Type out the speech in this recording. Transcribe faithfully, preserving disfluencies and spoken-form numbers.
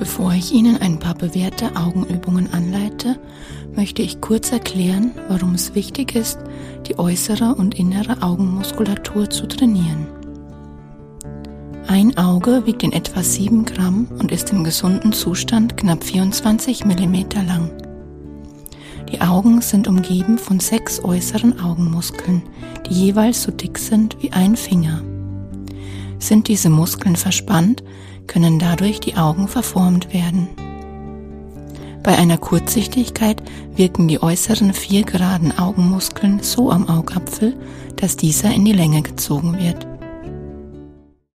Bevor ich Ihnen ein paar bewährte Augenübungen anleite, möchte ich kurz erklären, warum es wichtig ist, die äußere und innere Augenmuskulatur zu trainieren. Ein Auge wiegt in etwa sieben Gramm und ist im gesunden Zustand knapp vierundzwanzig Millimeter lang. Die Augen sind umgeben von sechs äußeren Augenmuskeln, die jeweils so dick sind wie ein Finger. Sind diese Muskeln verspannt, können dadurch die Augen verformt werden. Bei einer Kurzsichtigkeit wirken die äußeren vier geraden Augenmuskeln so am Augapfel, dass dieser in die Länge gezogen wird.